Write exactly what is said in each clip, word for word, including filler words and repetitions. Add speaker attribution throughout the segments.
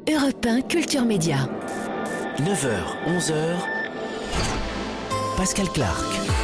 Speaker 1: Europe un Culture Média.
Speaker 2: neuf heures, onze heures, Pascal Clark.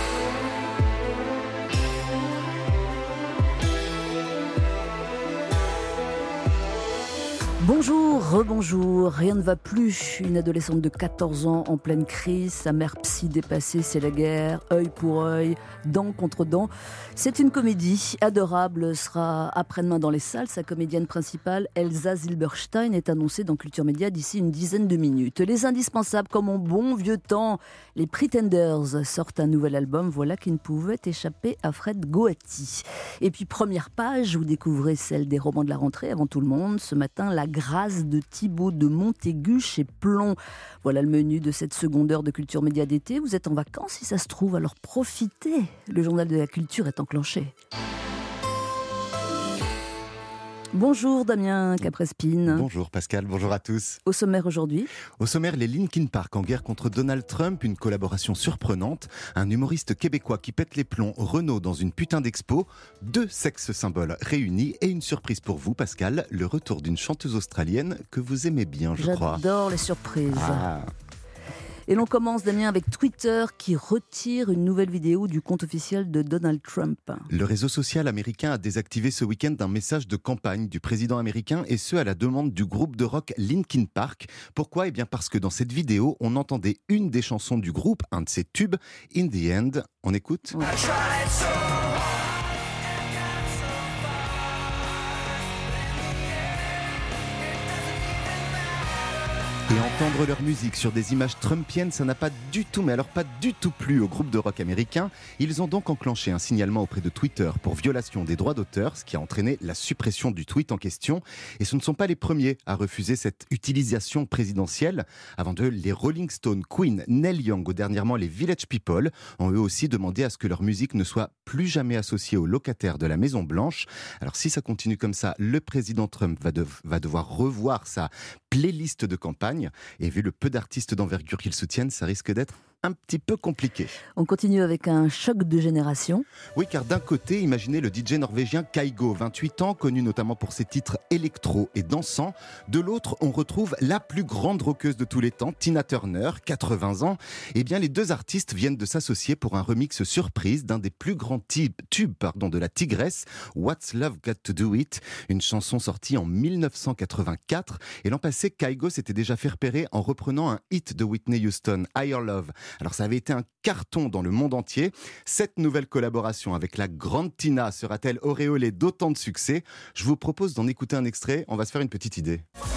Speaker 3: Bonjour, rebonjour, rien ne va plus. Une adolescente de quatorze ans en pleine crise, sa mère psy dépassée, c'est la guerre, œil pour œil, dent contre dent. C'est une comédie adorable, sera après-demain dans les salles. Sa comédienne principale, Elsa Zilberstein, est annoncée dans Culture Média d'ici une dizaine de minutes. Les indispensables, comme en bon vieux temps, les Pretenders sortent un nouvel album, voilà qui ne pouvait échapper à Fred Goati. Et puis première page, vous découvrez celle des romans de la rentrée avant tout le monde. Ce matin, la Grâce de Thibaut de Montaigu chez Plomb. Voilà le menu de cette seconde heure de Culture Média d'été. Vous êtes en vacances si ça se trouve, alors profitez. Le journal de la culture est enclenché. Bonjour Damien Caprespine.
Speaker 4: Bonjour Pascal, bonjour à tous.
Speaker 3: Au sommaire aujourd'hui.
Speaker 4: Au sommaire, les Linkin Park en guerre contre Donald Trump, une collaboration surprenante, un humoriste québécois qui pète les plombs, Renaud dans une putain d'expo, deux sexes symboles réunis et une surprise pour vous Pascal, le retour d'une chanteuse australienne que vous aimez bien je
Speaker 3: J'adore
Speaker 4: crois.
Speaker 3: J'adore les surprises.
Speaker 4: Ah.
Speaker 3: Et l'on commence, Damien, avec Twitter qui retire une nouvelle vidéo du compte officiel de Donald Trump.
Speaker 4: Le réseau social américain a désactivé ce week-end un message de campagne du président américain et ce à la demande du groupe de rock Linkin Park. Pourquoi ? Eh bien parce que dans cette vidéo, on entendait une des chansons du groupe, un de ses tubes, In the End. On écoute ?
Speaker 3: Ouais.
Speaker 4: Et entendre leur musique sur des images trumpiennes, ça n'a pas du tout, mais alors pas du tout plu au groupe de rock américain. Ils ont donc enclenché un signalement auprès de Twitter pour violation des droits d'auteur, ce qui a entraîné la suppression du tweet en question. Et ce ne sont pas les premiers à refuser cette utilisation présidentielle. Avant d'eux, les Rolling Stones, Queen, Neil Young ou dernièrement les Village People ont eux aussi demandé à ce que leur musique ne soit plus jamais associée aux locataires de la Maison Blanche. Alors si ça continue comme ça, le président Trump va, de, va devoir revoir sa playlist de campagne. Et vu le peu d'artistes d'envergure qu'ils soutiennent, ça risque d'être un petit peu compliqué.
Speaker 3: On continue avec un choc de génération.
Speaker 4: Oui, car d'un côté, imaginez le D J norvégien Kygo, vingt-huit ans, connu notamment pour ses titres électro et dansants. De l'autre, on retrouve la plus grande rockeuse de tous les temps, Tina Turner, quatre-vingts ans. Eh bien, les deux artistes viennent de s'associer pour un remix surprise d'un des plus grands tubes, tubes pardon, de la Tigresse, What's Love Got to Do It, une chanson sortie en dix-neuf cent quatre-vingt-quatre. Et l'an passé, Kygo s'était déjà fait repérer en reprenant un hit de Whitney Houston, Higher Love. Alors ça avait été un carton dans le monde entier. Cette nouvelle collaboration avec la grande Tina sera-t-elle auréolée d'autant de succès ? Je vous propose d'en écouter un extrait, on va se faire une petite idée.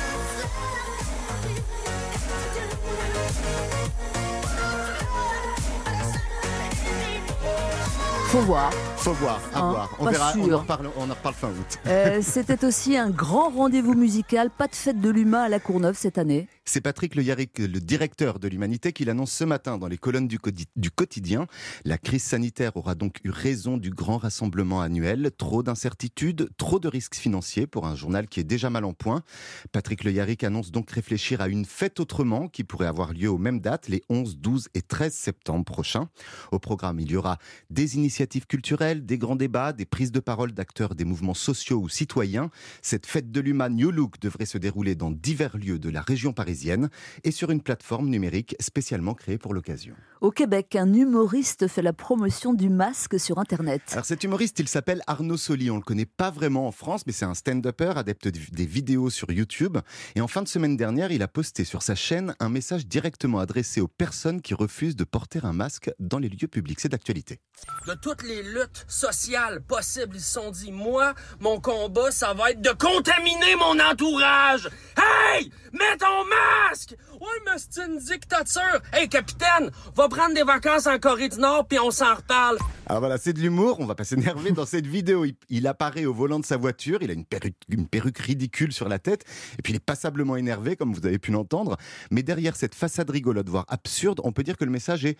Speaker 3: Faut voir.
Speaker 4: Faut voir, à
Speaker 3: Hein,
Speaker 4: voir. On
Speaker 3: pas
Speaker 4: verra, on
Speaker 3: sûr.
Speaker 4: en, reparle, on en reparle fin août.
Speaker 3: Euh, c'était aussi un grand rendez-vous musical, pas de fête de l'humain à la Courneuve cette année.
Speaker 4: C'est Patrick Le Yarrick, le directeur de l'Humanité, qui l'annonce ce matin dans les colonnes du, codi- du quotidien. La crise sanitaire aura donc eu raison du grand rassemblement annuel. Trop d'incertitudes, trop de risques financiers pour un journal qui est déjà mal en point. Patrick Le Yarrick annonce donc réfléchir à une fête autrement qui pourrait avoir lieu aux mêmes dates, les onze, douze et treize septembre prochains. Au programme, il y aura des initiatives culturelles, des grands débats, des prises de parole d'acteurs des mouvements sociaux ou citoyens. Cette fête de l'Humain New Look devrait se dérouler dans divers lieux de la région parisienne et sur une plateforme numérique spécialement créée pour l'occasion.
Speaker 3: Au Québec, un humoriste fait la promotion du masque sur Internet.
Speaker 4: Alors cet humoriste, il s'appelle Arnaud Soli. On ne le connaît pas vraiment en France, mais c'est un stand-upper adepte des vidéos sur YouTube. Et en fin de semaine dernière, il a posté sur sa chaîne un message directement adressé aux personnes qui refusent de porter un masque dans les lieux publics. C'est d'actualité.
Speaker 5: De toutes les luttes sociales possibles, ils se sont dit, moi, mon combat, ça va être de contaminer mon entourage. Hey! Mets ton masque! Ouais, mais c'est une dictature. Hey, capitaine, va prendre des vacances en Corée du Nord, puis on s'en reparle.
Speaker 4: Alors voilà, c'est de l'humour, on va pas s'énerver. Dans cette vidéo, il, il apparaît au volant de sa voiture, il a une perruque, une perruque ridicule sur la tête, et puis il est passablement énervé, comme vous avez pu l'entendre. Mais derrière cette façade rigolote, voire absurde, on peut dire que le message est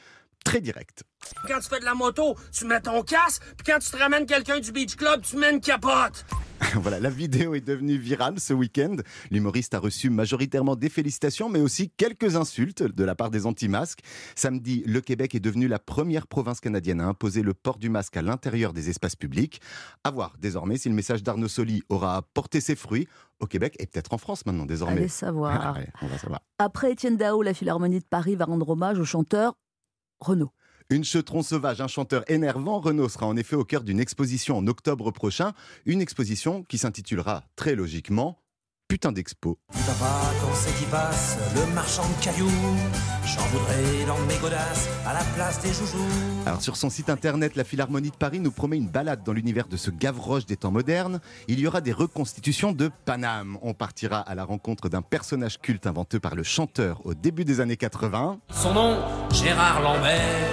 Speaker 4: très direct.
Speaker 5: Quand tu fais de la moto, tu mets ton casque, puis quand tu te ramènes quelqu'un du beach club, tu mets une capote.
Speaker 4: Voilà, la vidéo est devenue virale ce week-end. L'humoriste a reçu majoritairement des félicitations, mais aussi quelques insultes de la part des anti-masques. Samedi, le Québec est devenu la première province canadienne à imposer le port du masque à l'intérieur des espaces publics. À voir désormais si le message d'Arnaud Soli aura porté ses fruits au Québec et peut-être en France maintenant désormais.
Speaker 3: Allez savoir.
Speaker 4: Ah ouais, on va savoir.
Speaker 3: Après Étienne Dao, la Philharmonie de Paris va rendre hommage au chanteur Renaud.
Speaker 4: Une Cheutron sauvage, un chanteur énervant, Renaud sera en effet au cœur d'une exposition en octobre prochain. Une exposition qui s'intitulera très logiquement « Putain d'expo ».
Speaker 6: Papa, quand c'est qui passe, le marchand de cailloux, j'en voudrais dans mes godasses à la place des joujoux.
Speaker 4: Alors sur son site internet, la Philharmonie de Paris nous promet une balade dans l'univers de ce Gavroche des temps modernes. Il y aura des reconstitutions de Paname. On partira à la rencontre d'un personnage culte inventé par le chanteur au début des années quatre-vingts.
Speaker 6: Son nom, Gérard Lambert.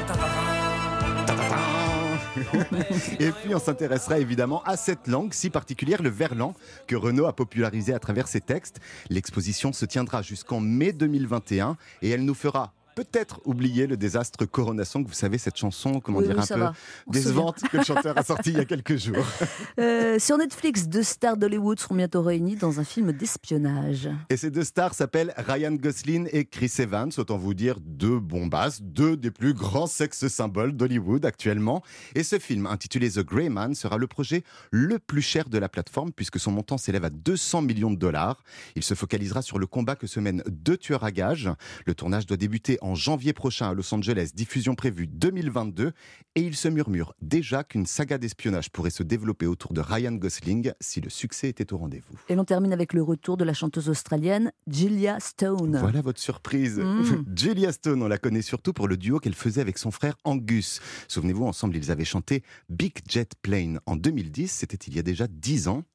Speaker 4: Et puis on s'intéressera évidemment à cette langue si particulière, le verlan, que Renaud a popularisé à travers ses textes. L'exposition se tiendra jusqu'en mai deux mille vingt et un et elle nous fera peut-être oublier le désastre Corona Song. Vous savez, cette chanson, comment
Speaker 3: oui,
Speaker 4: dire,
Speaker 3: oui,
Speaker 4: un peu
Speaker 3: va.
Speaker 4: décevante que le chanteur a sorti il y a quelques jours.
Speaker 3: Euh, sur Netflix, deux stars d'Hollywood seront bientôt réunies dans un film d'espionnage.
Speaker 4: Et ces deux stars s'appellent Ryan Gosling et Chris Evans. Autant vous dire deux bombasses, deux des plus grands sex-symboles d'Hollywood actuellement. Et ce film, intitulé The Grey Man, sera le projet le plus cher de la plateforme puisque son montant s'élève à deux cents millions de dollars. Il se focalisera sur le combat que se mènent deux tueurs à gages. Le tournage doit débuter en janvier prochain à Los Angeles, diffusion prévue deux mille vingt-deux. Et il se murmure déjà qu'une saga d'espionnage pourrait se développer autour de Ryan Gosling si le succès était au rendez-vous.
Speaker 3: Et l'on termine avec le retour de la chanteuse australienne Julia Stone.
Speaker 4: Voilà votre surprise. Mmh. Julia Stone, on la connaît surtout pour le duo qu'elle faisait avec son frère Angus. Souvenez-vous, ensemble, ils avaient chanté Big Jet Plane en deux mille dix. C'était il y a déjà dix ans.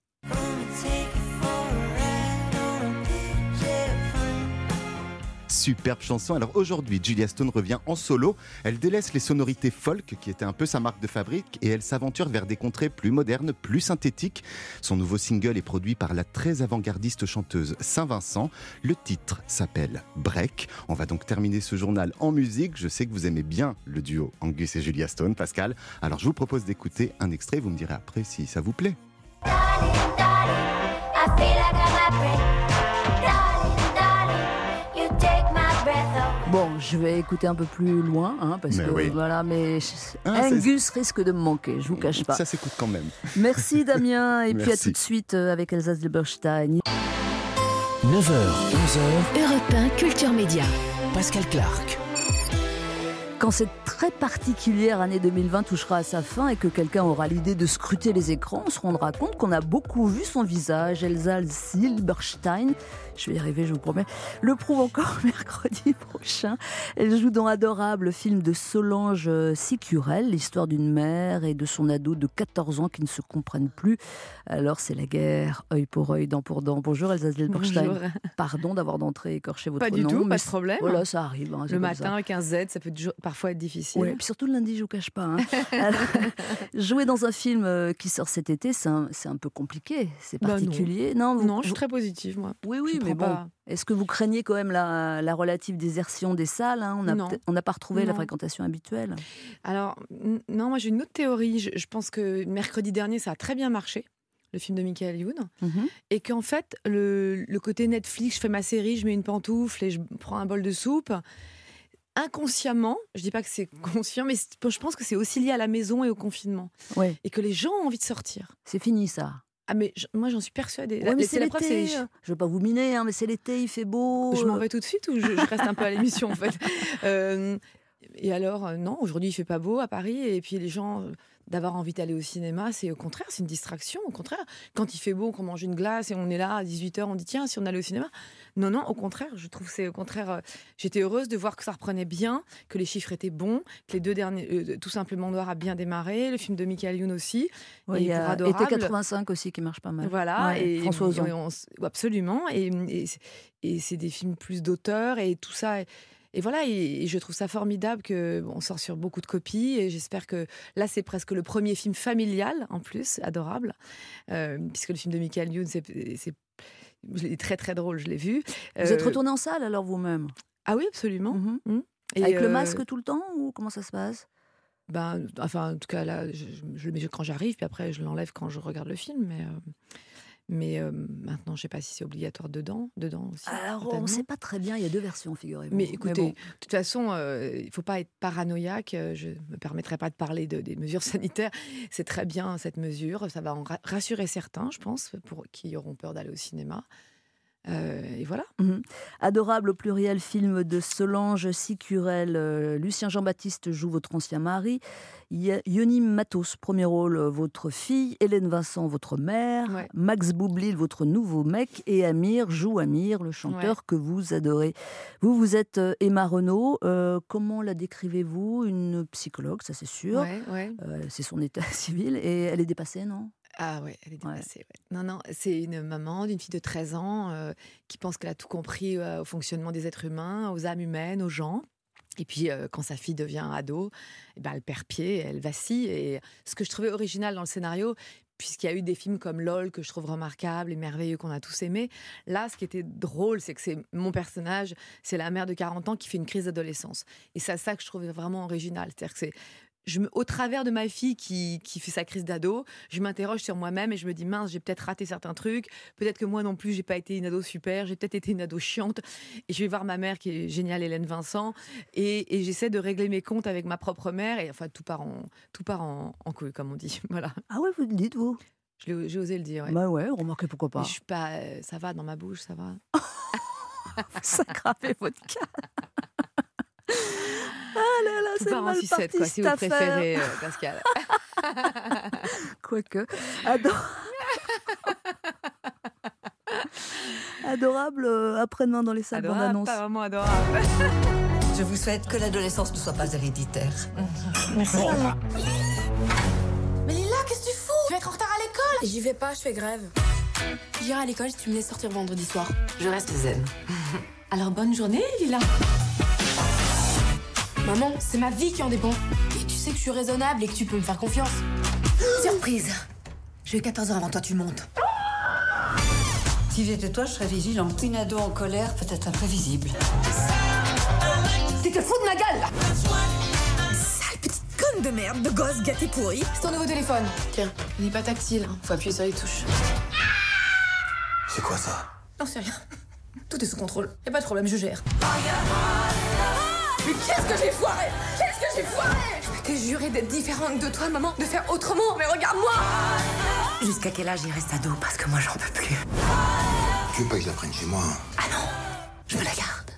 Speaker 4: Superbe chanson. Alors aujourd'hui, Julia Stone revient en solo. Elle délaisse les sonorités folk, qui étaient un peu sa marque de fabrique, et elle s'aventure vers des contrées plus modernes, plus synthétiques. Son nouveau single est produit par la très avant-gardiste chanteuse Saint-Vincent. Le titre s'appelle Break. On va donc terminer ce journal en musique. Je sais que vous aimez bien le duo Angus et Julia Stone, Pascal. Alors je vous propose d'écouter un extrait. Vous me direz après si ça vous plaît. Darling, darling, I feel like I'm a break.
Speaker 3: Bon, je vais écouter un peu plus loin, hein, parce
Speaker 4: mais
Speaker 3: que
Speaker 4: oui.
Speaker 3: voilà, mais
Speaker 4: ah,
Speaker 3: Angus risque de me manquer, je vous cache pas.
Speaker 4: Ça s'écoute quand même.
Speaker 3: Merci Damien, et
Speaker 4: Merci.
Speaker 3: puis à tout de suite avec Elsa Zilberstein.
Speaker 2: neuf heures, onze heures,
Speaker 1: Europe un Culture Média.
Speaker 2: Pascal Clark.
Speaker 3: Quand cette très particulière année deux mille vingt touchera à sa fin et que quelqu'un aura l'idée de scruter les écrans, on se rendra compte qu'on a beaucoup vu son visage. Elsa Zilberstein, je vais y arriver, je vous promets, le prouve encore mercredi prochain. Elle joue dans Adorable, le film de Solange Sicurel, l'histoire d'une mère et de son ado de quatorze ans qui ne se comprennent plus. Alors c'est la guerre, œil pour œil, dent pour dent. Bonjour Elsa Zilberstein.
Speaker 7: Bonjour.
Speaker 3: Pardon d'avoir d'entrée écorché votre nom.
Speaker 7: Pas du tout,
Speaker 3: mais
Speaker 7: pas de problème.
Speaker 3: Voilà, ça arrive. Hein,
Speaker 7: le matin avec un Z, ça peut toujours, parfois être difficile.
Speaker 3: Oui, puis surtout le lundi, je vous cache pas. Hein. Alors, jouer dans un film qui sort cet été, c'est un, c'est un peu compliqué, c'est particulier.
Speaker 7: Bah non,
Speaker 3: non, vous,
Speaker 7: non, je suis
Speaker 3: vous...
Speaker 7: très positive, moi.
Speaker 3: Oui, oui,
Speaker 7: je
Speaker 3: mais bon.
Speaker 7: Pas...
Speaker 3: Est-ce que vous craignez quand même la, la relative désertion des salles, hein? On n'a pas retrouvé
Speaker 7: non.
Speaker 3: la fréquentation habituelle.
Speaker 7: Alors, n- non, moi j'ai une autre théorie. Je, je pense que mercredi dernier, ça a très bien marché, le film de Michael Youn, mm-hmm. et qu'en fait, le, le côté Netflix, je fais ma série, je mets une pantoufle et je prends un bol de soupe. Inconsciemment, je dis pas que c'est conscient, mais je pense que c'est aussi lié à la maison et au confinement.
Speaker 3: Ouais.
Speaker 7: Et que les gens ont envie de sortir.
Speaker 3: C'est fini ça.
Speaker 7: Ah mais je, moi j'en suis persuadée.
Speaker 3: Ouais, mais c'est, c'est
Speaker 7: la
Speaker 3: l'été.
Speaker 7: Preuve, c'est les...
Speaker 3: Je veux pas vous miner, hein, mais c'est l'été, il fait beau.
Speaker 7: Je m'en vais tout de suite ou je, je reste un peu à l'émission en fait. Euh, et alors euh, non, aujourd'hui il fait pas beau à Paris et puis les gens euh, d'avoir envie d'aller au cinéma, c'est au contraire, c'est une distraction. Au contraire, quand il fait beau, qu'on mange une glace et on est là à dix-huit heures, on dit tiens si on allait au cinéma. Non non, au contraire, je trouve que c'est au contraire. Euh, j'étais heureuse de voir que ça reprenait bien, que les chiffres étaient bons, que les deux derniers, euh, tout simplement Noir a bien démarré, le film de Michael Youn aussi.
Speaker 3: Oui, il y a Été quatre-vingt-cinq aussi qui marche pas mal.
Speaker 7: Voilà,
Speaker 3: ouais,
Speaker 7: et
Speaker 3: François Ozon.
Speaker 7: Et on, absolument, et, et, et c'est des films plus d'auteur et tout ça. Et, et voilà, et, et je trouve ça formidable que bon, on sort sur beaucoup de copies et j'espère que là c'est presque le premier film familial en plus, Adorable, euh, puisque le film de Michael Youn c'est, c'est je l'ai très très drôle, je l'ai vu.
Speaker 3: Vous euh, êtes retourné en salle alors vous-même?
Speaker 7: Ah oui, absolument. Mm-hmm. Mm. Et
Speaker 3: Avec
Speaker 7: euh,
Speaker 3: le masque tout le temps ou comment ça se passe?
Speaker 7: Ben, enfin, en tout cas, là, je, je le mets quand j'arrive, puis après, je l'enlève quand je regarde le film. Mais, euh, mais euh, maintenant, je ne sais pas si c'est obligatoire dedans, dedans aussi.
Speaker 3: Alors, on
Speaker 7: certainement.
Speaker 3: ne sait pas très bien, il y a deux versions, figurez-vous.
Speaker 7: Mais écoutez,
Speaker 3: bon.
Speaker 7: de toute façon, euh, il ne faut pas être paranoïaque. euh, Je ne me permettrai pas de parler de, des mesures sanitaires. C'est très bien, cette mesure. Ça va en ra- rassurer certains, je pense, pour qui auront peur d'aller au cinéma. Euh, et voilà.
Speaker 3: Mhm. Adorable au pluriel, film de Solange Sicurel. Euh, Lucien Jean-Baptiste joue votre ancien mari. Y- Yoni Matos, premier rôle, euh, votre fille. Hélène Vincent, votre mère.
Speaker 7: Ouais.
Speaker 3: Max Boublil, votre nouveau mec. Et Amir joue Amir, le chanteur
Speaker 7: Ouais.
Speaker 3: que vous adorez. Vous, vous êtes euh, Emma Renaud. Euh, comment la décrivez-vous? Une psychologue, ça c'est sûr.
Speaker 7: Ouais, ouais.
Speaker 3: Euh, c'est son état civil. Et elle est dépassée, non?
Speaker 7: Ah ouais, elle est
Speaker 3: Ouais.
Speaker 7: dépassée. ouais. Non, non, c'est une maman d'une fille de treize ans euh, qui pense qu'elle a tout compris euh, au fonctionnement des êtres humains, aux âmes humaines, aux gens. Et puis, euh, quand sa fille devient ado, eh ben, elle perd pied, elle vacille. Et ce que je trouvais original dans le scénario, puisqu'il y a eu des films comme LOL que je trouve remarquables et merveilleux, qu'on a tous aimés, là, ce qui était drôle, c'est que c'est mon personnage, c'est la mère de quarante ans qui fait une crise d'adolescence. Et c'est ça que je trouvais vraiment original. C'est-à-dire que c'est Je me, au travers de ma fille qui, qui fait sa crise d'ado, je m'interroge sur moi-même et je me dis mince, j'ai peut-être raté certains trucs, peut-être que moi non plus j'ai pas été une ado super, j'ai peut-être été une ado chiante. Et je vais voir ma mère qui est géniale, Hélène Vincent, et, et j'essaie de régler mes comptes avec ma propre mère, et enfin tout part en, tout part en, en couille, comme on dit. Voilà.
Speaker 3: Ah ouais, vous le dites, vous?
Speaker 7: Je l'ai- J'ai osé le dire. Ouais.
Speaker 3: Bah ouais, remarquez pourquoi
Speaker 7: Mais
Speaker 3: pas.
Speaker 7: je suis pas, euh, ça va dans ma bouche, ça va.
Speaker 3: Ça gravait votre cas. Ah là là,
Speaker 7: Tout
Speaker 3: c'est
Speaker 7: part en
Speaker 3: mal
Speaker 7: sucette,
Speaker 3: parti
Speaker 7: quoi, si
Speaker 3: cette
Speaker 7: vous
Speaker 3: affaire.
Speaker 7: préférez, euh, Pascal.
Speaker 3: Quoique. Ador- Adorable, euh, après-demain dans les salles
Speaker 7: Adorable,
Speaker 3: bandes-annonces.
Speaker 7: pas vraiment adorable.
Speaker 8: Je vous souhaite que l'adolescence ne soit pas héréditaire.
Speaker 9: Merci.
Speaker 10: Mais Lila, qu'est-ce que tu fous? Tu vas être en retard à l'école? J'y vais pas, je fais grève. J'irai à l'école si tu me laisses sortir vendredi soir.
Speaker 8: Je reste zen.
Speaker 10: Alors bonne journée, Lila. Maman, c'est ma vie qui en dépend. Et tu sais que je suis raisonnable et que tu peux me faire confiance.
Speaker 8: Surprise! J'ai eu quatorze ans avant toi, tu montes. Si j'étais toi, je serais vigilante. Une ado en colère peut être imprévisible.
Speaker 10: Tu te fous de ma gueule, là!
Speaker 8: Sale petite conne de merde, de gosse gâté pourri.
Speaker 10: C'est ton nouveau téléphone. Tiens, il n'est pas tactile, hein. Faut appuyer sur les touches.
Speaker 6: C'est quoi ça?
Speaker 10: Non, c'est rien. Tout est sous contrôle. Y a pas de problème, je gère. Mais qu'est-ce que j'ai foiré? Qu'est-ce que j'ai foiré? Je m'étais juré d'être différente de toi, maman, de faire autrement, mais regarde-moi!
Speaker 8: Jusqu'à quel âge il reste ado? Parce que moi, j'en peux plus.
Speaker 6: Tu veux pas que je la prenne chez moi?
Speaker 8: Ah non, je me la garde.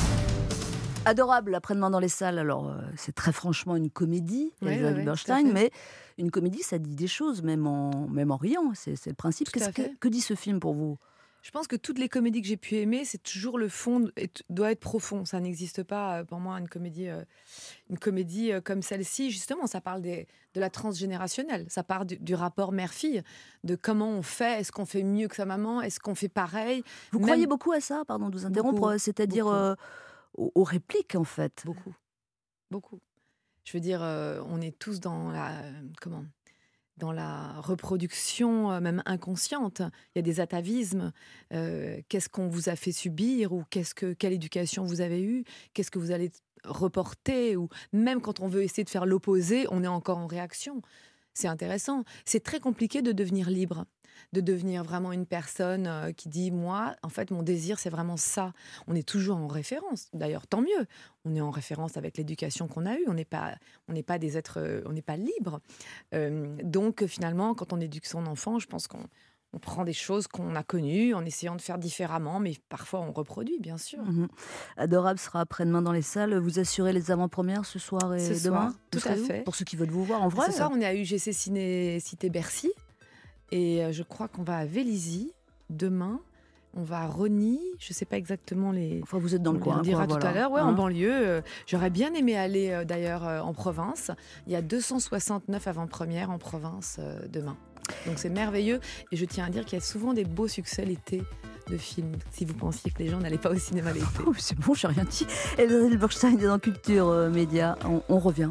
Speaker 3: Adorable, après-demain dans les salles. Alors, euh, c'est très franchement une comédie,
Speaker 7: Ouais,
Speaker 3: Elsa
Speaker 7: ouais, ouais,
Speaker 3: Lieberstein,
Speaker 7: tout à fait.
Speaker 3: mais une comédie, ça dit des choses, même en, même en riant. C'est, c'est le principe.
Speaker 7: Tout à
Speaker 3: Qu'est-ce que,
Speaker 7: fait.
Speaker 3: que dit ce film pour vous?
Speaker 7: Je pense que toutes les comédies que j'ai pu aimer, c'est toujours le fond est- doit être profond. Ça n'existe pas euh, pour moi une comédie, euh, une comédie euh, comme celle-ci. Justement, ça parle des, de la transgénérationnelle. Ça parle du, du rapport mère-fille, de comment on fait. Est-ce qu'on fait mieux que sa maman? Est-ce qu'on fait pareil?
Speaker 3: Vous
Speaker 7: Même-
Speaker 3: croyez beaucoup à ça, pardon de vous interrompre,
Speaker 7: Beaucoup,
Speaker 3: euh, c'est-à-dire
Speaker 7: beaucoup.
Speaker 3: euh, aux, aux répliques, en fait.
Speaker 7: Beaucoup, beaucoup. Je veux dire, euh, on est tous dans la euh, comment dans la reproduction, euh, même inconsciente. Il y a des atavismes. Euh, qu'est-ce qu'on vous a fait subir ou qu'est-ce que quelle éducation vous avez eue? Qu'est-ce que vous allez reporter? Ou même quand on veut essayer de faire l'opposé, on est encore en réaction. C'est intéressant. C'est très compliqué de devenir libre, de devenir vraiment une personne euh, qui dit moi, en fait, mon désir, c'est vraiment ça. On est toujours en référence. D'ailleurs, tant mieux. On est en référence avec l'éducation qu'on a eue. On n'est pas, on n'est pas des êtres, euh, on n'est pas libres. Euh, donc, finalement, quand on éduque son enfant, je pense qu'on on prend des choses qu'on a connues en essayant de faire différemment, mais parfois on reproduit, bien sûr.
Speaker 3: Mhm. Adorable sera après-demain dans les salles. Vous assurez les avant-premières ce soir et
Speaker 7: Ce
Speaker 3: demain?
Speaker 7: soir, tout
Speaker 3: Vous
Speaker 7: à
Speaker 3: serez où?
Speaker 7: fait.
Speaker 3: Pour ceux qui veulent vous voir en vrai.
Speaker 7: Ce soir, on est à U G C Ciné Cité Bercy. Et euh, je crois qu'on va à Vélizy demain. On va à Rosny. Je ne sais pas exactement les.
Speaker 3: Enfin, vous êtes dans le
Speaker 7: on
Speaker 3: coin.
Speaker 7: le dira
Speaker 3: quoi,
Speaker 7: tout
Speaker 3: voilà.
Speaker 7: à l'heure. Ouais,
Speaker 3: Hein?
Speaker 7: en banlieue. Euh, J'aurais bien aimé aller euh, d'ailleurs euh, en province. Il y a deux cent soixante-neuf avant-premières en province euh, demain. Donc c'est merveilleux. Et je tiens à dire qu'il y a souvent des beaux succès l'été de films. Si vous pensiez que les gens n'allaient pas au cinéma l'été.
Speaker 3: Oh, c'est bon, j'ai rien dit. Elsa Lieberstein est dans Culture euh, Média. On, on revient.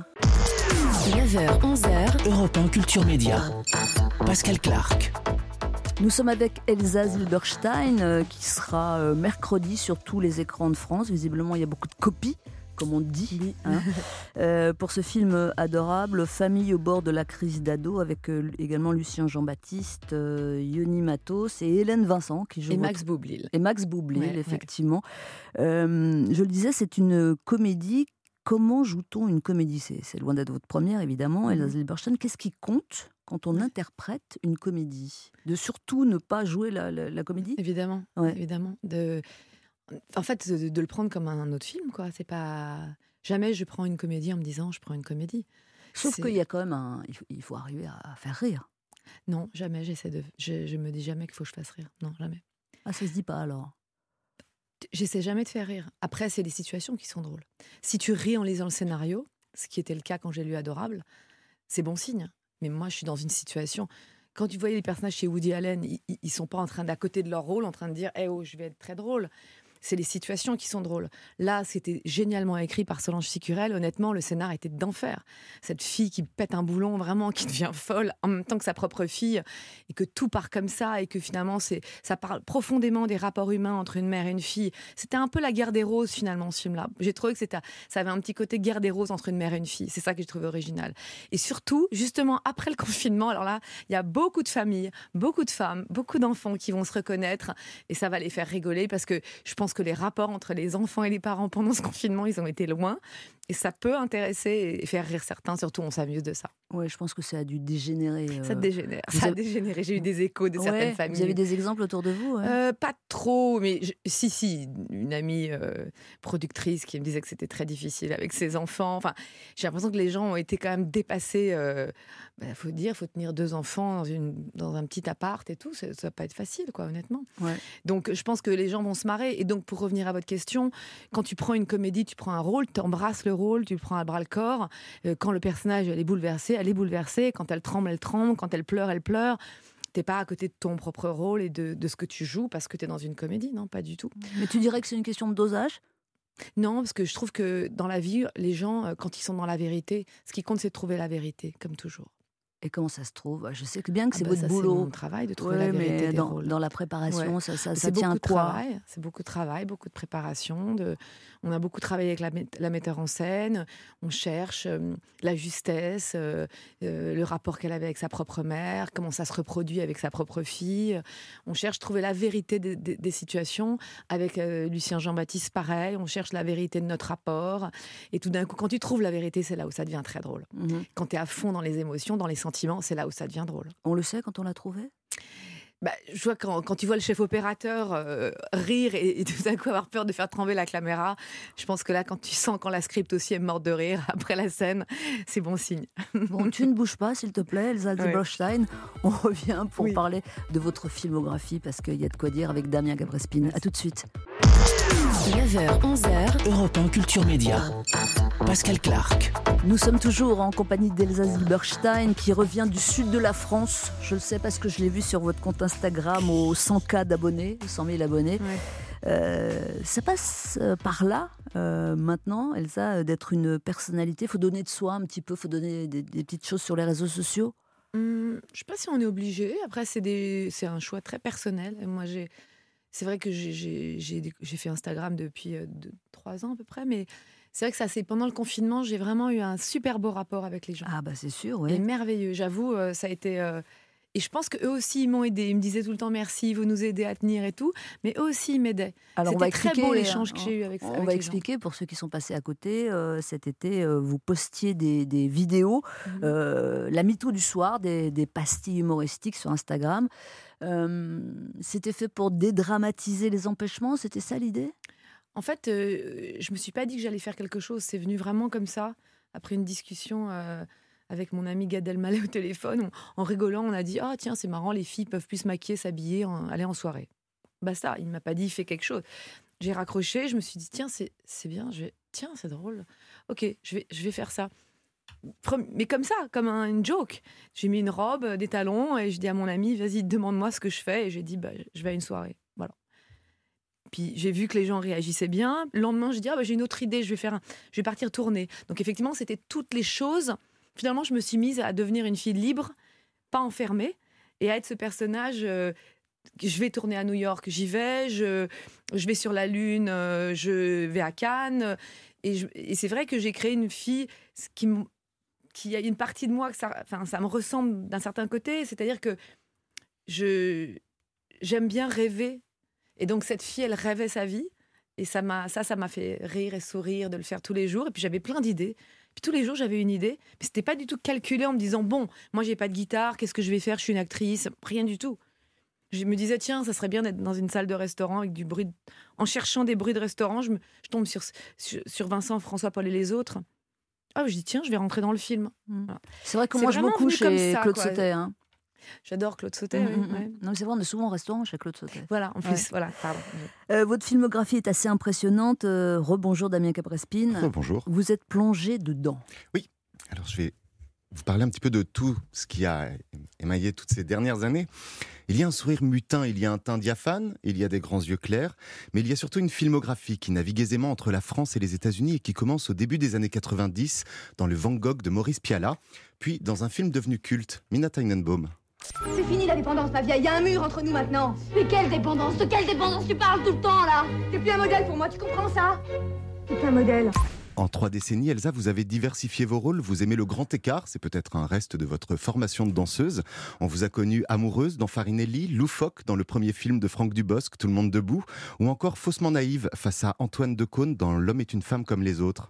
Speaker 1: neuf heures, onze heures,
Speaker 2: Europe un Culture Média. Pascal Clark.
Speaker 3: Nous sommes avec Elsa Lieberstein euh, qui sera euh, mercredi sur tous les écrans de France. Visiblement, il y a beaucoup de copies comme on dit. Hein. euh, pour ce film adorable, famille au bord de la crise d'ado, avec euh, également Lucien Jean-Baptiste, euh, Yoni Matos et Hélène Vincent qui joue.
Speaker 7: Et
Speaker 3: votre...
Speaker 7: Max Boublil.
Speaker 3: Et Max Boublil,
Speaker 7: ouais,
Speaker 3: effectivement. Ouais. Euh, je le disais, c'est une comédie. Comment joue-t-on une comédie ? c'est, c'est loin d'être votre première, évidemment, Elsa Zilberstein. Qu'est-ce qui compte quand on interprète une comédie ? De surtout ne pas jouer la, la, la comédie ?
Speaker 7: Évidemment, ouais. évidemment. De... En fait, de, de le prendre comme un autre film, quoi. C'est pas... Jamais je prends une comédie en me disant je prends une comédie.
Speaker 3: Sauf
Speaker 7: c'est...
Speaker 3: qu'il y a quand même un... Il faut, il faut arriver à faire rire.
Speaker 7: Non, jamais. J'essaie de... je, je me dis jamais qu'il faut que je fasse rire. Non, jamais.
Speaker 3: Ah, ça se dit pas alors ?
Speaker 7: J'essaie jamais de faire rire. Après, c'est les situations qui sont drôles. Si tu ris en lisant le scénario, ce qui était le cas quand j'ai lu Adorable, c'est bon signe. Mais moi, je suis dans une situation... Quand tu voyais les personnages chez Woody Allen, ils, ils sont pas en train d'à côté de leur rôle, en train de dire « Eh oh, je vais être très drôle ». C'est les situations qui sont drôles. Là, c'était génialement écrit par Solange Sicurel. Honnêtement, le scénar était d'enfer. Cette fille qui pète un boulon, vraiment, qui devient folle, en même temps que sa propre fille, et que tout part comme ça, et que finalement, c'est, ça parle profondément des rapports humains entre une mère et une fille. C'était un peu la guerre des roses, finalement, ce film-là. J'ai trouvé que c'était, ça avait un petit côté guerre des roses entre une mère et une fille. C'est ça que j'ai trouvé original. Et surtout, justement, après le confinement, alors là, il y a beaucoup de familles, beaucoup de femmes, beaucoup d'enfants qui vont se reconnaître, et ça va les faire rigoler, parce que je pense que les rapports entre les enfants et les parents pendant ce confinement, ils ont été loin. Et ça peut intéresser et faire rire certains, surtout on s'amuse de ça.
Speaker 3: Oui, je pense que ça a dû dégénérer. Euh...
Speaker 7: Ça dégénère, ça a avez... dégénéré. J'ai eu des échos de ouais, certaines familles.
Speaker 3: Vous avez des exemples autour de vous ouais.
Speaker 7: euh, Pas trop, mais je... si, si, une amie euh, productrice qui me disait que c'était très difficile avec ses enfants. Enfin, j'ai l'impression que les gens ont été quand même dépassés. Euh... Bah, faut dire, faut tenir deux enfants dans, une... dans un petit appart et tout, ça va pas être facile, quoi, honnêtement.
Speaker 3: Ouais.
Speaker 7: Donc, je pense que les gens vont se marrer. Et donc, pour revenir à votre question, quand tu prends une comédie, tu prends un rôle, tu embrasses le rôle, tu le prends à bras le corps. Euh, quand le personnage elle est bouleversé, elle est bouleversée. Quand elle tremble, elle tremble. Quand elle pleure, elle pleure. T'es pas à côté de ton propre rôle et de, de ce que tu joues parce que t'es dans une comédie, non, pas du tout.
Speaker 3: Mais tu dirais que c'est une question de dosage ?
Speaker 7: Non, parce que je trouve que dans la vie, les gens, quand ils sont dans la vérité, ce qui compte, c'est de trouver la vérité, comme toujours.
Speaker 3: Et comment ça se trouve ? Je sais bien que c'est
Speaker 7: ah bah
Speaker 3: votre
Speaker 7: ça,
Speaker 3: boulot.
Speaker 7: C'est mon travail de trouver
Speaker 3: ouais,
Speaker 7: la vérité
Speaker 3: mais
Speaker 7: des
Speaker 3: dans,
Speaker 7: rôles.
Speaker 3: Dans la préparation,
Speaker 7: ouais.
Speaker 3: ça, ça, ça
Speaker 7: c'est
Speaker 3: tient à
Speaker 7: beaucoup
Speaker 3: quoi ?
Speaker 7: de travail, c'est beaucoup de travail, beaucoup de préparation. De... On a beaucoup travaillé avec la, la metteur en scène. On cherche euh, la justesse, euh, euh, le rapport qu'elle avait avec sa propre mère, comment ça se reproduit avec sa propre fille. On cherche trouver la vérité des, des, des situations. Avec euh, Lucien Jean-Baptiste, pareil. On cherche la vérité de notre rapport. Et tout d'un coup, quand tu trouves la vérité, c'est là où ça devient très drôle. Mm-hmm. Quand tu es à fond dans les émotions, dans les sentiments, c'est là où ça devient drôle.
Speaker 3: On le sait quand on l'a trouvé ?
Speaker 7: Bah, je vois quand, quand tu vois le chef opérateur euh, rire et, et tout d'un coup avoir peur de faire trembler la caméra, je pense que là, quand tu sens quand la script aussi est morte de rire après la scène, c'est bon signe.
Speaker 3: Bon, tu ne bouges pas, s'il te plaît, Elsa Zilberstein. Oui. On revient pour oui. parler de votre filmographie parce qu'il y a de quoi dire avec Damien Gabrespine. À tout de suite.
Speaker 1: neuf heures, onze heures.
Speaker 2: Europe un Culture Média. Pascal Clark.
Speaker 3: Nous sommes toujours en compagnie d'Elsa Zilberstein qui revient du sud de la France. Je le sais parce que je l'ai vu sur votre compte Instagram aux cent mille d'abonnés, cent mille abonnés. Ouais. Euh, ça passe par là euh, maintenant, Elsa, d'être une personnalité. Il faut donner de soi un petit peu, il faut donner des, des petites choses sur les réseaux sociaux.
Speaker 7: Hum, je ne sais pas si on est obligé. Après, c'est, des, c'est un choix très personnel. Et moi, j'ai, c'est vrai que j'ai, j'ai, j'ai, j'ai fait Instagram depuis euh, deux, trois ans à peu près, mais c'est vrai que ça, c'est pendant le confinement, j'ai vraiment eu un super beau rapport avec les gens.
Speaker 3: Ah bah c'est sûr, oui.
Speaker 7: Et merveilleux, j'avoue, euh, ça a été... Euh, et je pense qu'eux aussi, ils m'ont aidé. Ils me disaient tout le temps merci, vous nous aidez à tenir et tout. Mais eux aussi, ils m'aidaient.
Speaker 3: Alors,
Speaker 7: C'était
Speaker 3: on va
Speaker 7: très
Speaker 3: expliquer,
Speaker 7: beau l'échange que j'ai eu avec,
Speaker 3: on
Speaker 7: avec
Speaker 3: On
Speaker 7: les
Speaker 3: va
Speaker 7: gens.
Speaker 3: expliquer pour ceux qui sont passés à côté. Euh, cet été, euh, vous postiez des, des vidéos, mmh. euh, la MeToo du soir, des, des pastilles humoristiques sur Instagram. Euh, c'était fait pour dédramatiser les empêchements, c'était ça l'idée ?
Speaker 7: En fait, euh, je me suis pas dit que j'allais faire quelque chose. C'est venu vraiment comme ça, après une discussion euh, avec mon ami Gad Elmaleh au téléphone. On, en rigolant, on a dit « Ah oh, tiens, c'est marrant, les filles peuvent plus se maquiller, s'habiller, en, aller en soirée. » Basta, il m'a pas dit « Fais quelque chose. » J'ai raccroché, je me suis dit « Tiens, c'est, c'est bien, je vais, tiens, c'est drôle. Ok, je vais, je vais faire ça. » Mais comme ça, comme un, une joke. J'ai mis une robe, des talons, et je dis à mon ami « Vas-y, demande-moi ce que je fais. » Et j'ai dit bah, « Je vais à une soirée. » Voilà. Puis j'ai vu que les gens réagissaient bien. Le lendemain, je dis ah bah, j'ai une autre idée, je vais faire, un... je vais partir tourner. Donc effectivement, c'était toutes les choses. Finalement, je me suis mise à devenir une fille libre, pas enfermée, et à être ce personnage euh, je vais tourner à New York, j'y vais, je, je vais sur la Lune, euh, je vais à Cannes. Et, je, et c'est vrai que j'ai créé une fille qui, qui a une partie de moi, que ça, enfin, ça me ressemble d'un certain côté. C'est-à-dire que je, j'aime bien rêver. Et donc, cette fille, elle rêvait sa vie. Et ça, m'a, ça, ça m'a fait rire et sourire de le faire tous les jours. Et puis, j'avais plein d'idées. Puis, tous les jours, j'avais une idée. Mais ce n'était pas du tout calculé en me disant, bon, moi, je n'ai pas de guitare, qu'est-ce que je vais faire? Je suis une actrice. Rien du tout. Je me disais, tiens, ça serait bien d'être dans une salle de restaurant avec du bruit. De... En cherchant des bruits de restaurant, je, me... je tombe sur, sur, sur Vincent, François, Paul et les autres. Ah, je dis, tiens, je vais rentrer dans le film.
Speaker 3: Mmh. Voilà. C'est vrai que moi, je beaucoup chez ça, Claude Sautet. Hein.
Speaker 7: J'adore Claude Sautet. Mmh, oui, mmh. ouais.
Speaker 3: Non, c'est vrai, on est souvent au restaurant chez Claude Sautet.
Speaker 7: Voilà, en plus, ouais. voilà, pardon.
Speaker 3: Euh, votre filmographie est assez impressionnante. Euh, rebonjour Damien Caprespine.
Speaker 4: Rebonjour.
Speaker 3: Vous êtes plongé dedans.
Speaker 4: Oui, alors je vais vous parler un petit peu de tout ce qui a émaillé toutes ces dernières années. Il y a un sourire mutin, il y a un teint diaphane, il y a des grands yeux clairs, mais il y a surtout une filmographie qui navigue aisément entre la France et les États-Unis et qui commence au début des années quatre-vingt-dix dans le Van Gogh de Maurice Pialat, puis dans un film devenu culte, Minna Tannenbaum.
Speaker 9: C'est fini la dépendance, ma vieille, il y a un mur entre nous maintenant. Mais quelle dépendance? De quelle dépendance tu parles tout le temps, là? T'es plus un modèle pour moi, tu comprends ça? T'es plus un modèle.
Speaker 4: En trois décennies, Elsa, vous avez diversifié vos rôles. Vous aimez le grand écart, c'est peut-être un reste de votre formation de danseuse. On vous a connue amoureuse dans Farinelli, loufoque dans le premier film de Franck Dubosc, Tout le monde debout, ou encore faussement naïve face à Antoine Decaune dans L'homme est une femme comme les autres.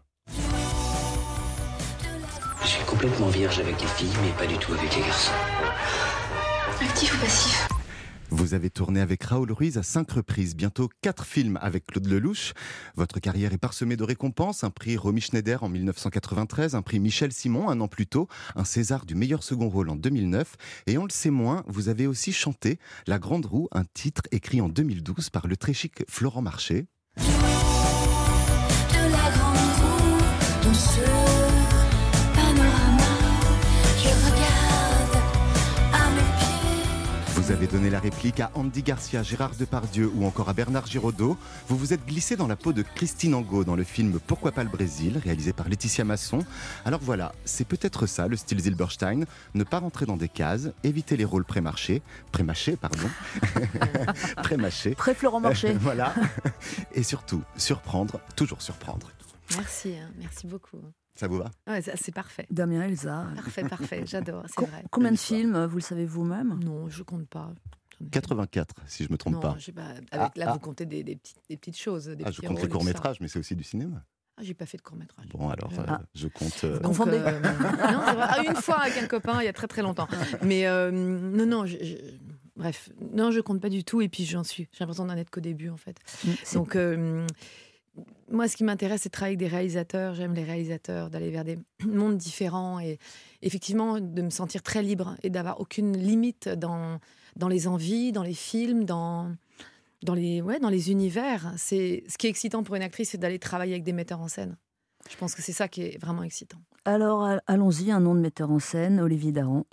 Speaker 11: Je suis complètement vierge avec les filles, mais pas du tout avec les garçons.
Speaker 10: Actif ou passif?
Speaker 4: Vous avez tourné avec Raoul Ruiz à cinq reprises, bientôt quatre films avec Claude Lelouch. Votre carrière est parsemée de récompenses, un prix Romy Schneider en dix-neuf cent quatre-vingt-treize, un prix Michel Simon un an plus tôt, un César du meilleur second rôle en deux mille neuf. Et on le sait moins, vous avez aussi chanté La Grande Roue, un titre écrit en deux mille douze par le très chic Florent Marché.
Speaker 12: De la grande roue, dans ce panorama qui regarde à mes pieds.
Speaker 4: Vous avez donné la réplique à Andy Garcia, Gérard Depardieu ou encore à Bernard Giraudot. Vous vous êtes glissé dans la peau de Christine Angot dans le film Pourquoi pas le Brésil, réalisé par Laetitia Masson. Alors voilà, c'est peut-être ça le style Zilberstein, ne pas rentrer dans des cases, éviter les rôles pré-mâchés, pré-mâchés, pardon, pré-mâchés.
Speaker 3: Pré-Florent Marché.
Speaker 4: Voilà, et surtout, surprendre, toujours surprendre.
Speaker 7: Merci, hein, merci beaucoup.
Speaker 4: Ça vous va?
Speaker 7: Ouais, c'est parfait.
Speaker 3: Damien, Elsa.
Speaker 7: Parfait, parfait, j'adore, c'est
Speaker 3: Com-
Speaker 7: vrai.
Speaker 3: Combien de films, vous le savez vous-même?
Speaker 7: Non, je compte pas.
Speaker 4: quatre-vingt-quatre, si je ne me trompe
Speaker 7: non,
Speaker 4: pas.
Speaker 7: Je sais pas. Avec,
Speaker 4: Ah,
Speaker 7: là,
Speaker 4: ah.
Speaker 7: vous comptez des, des, petites, des petites choses. Des
Speaker 4: Ah, je
Speaker 7: petits
Speaker 4: compte les
Speaker 7: rôles,
Speaker 4: courts-métrages, mais c'est aussi du cinéma.
Speaker 7: Ah, j'ai pas fait de court-métrage.
Speaker 4: Bon, alors, euh,
Speaker 3: Ah.
Speaker 4: je compte... Euh...
Speaker 3: Donc, confondez.
Speaker 7: Euh, non, c'est vrai. Ah, une fois avec un copain, il y a très très longtemps. Mais euh, non, non, je, je, bref, non, je compte pas du tout. Et puis j'en suis. J'ai l'impression d'en être qu'au début, en fait.
Speaker 3: C'est-
Speaker 7: Donc, euh, moi, ce qui m'intéresse, c'est de travailler avec des réalisateurs. J'aime les réalisateurs, d'aller vers des mondes différents et effectivement de me sentir très libre et d'avoir aucune limite dans, dans les envies, dans les films, dans, dans, les, ouais, dans les univers. C'est, ce qui est excitant pour une actrice, c'est d'aller travailler avec des metteurs en scène. Je pense que c'est ça qui est vraiment excitant.
Speaker 3: Alors, a- allons-y, un nom de metteur en scène, Olivier Dahan.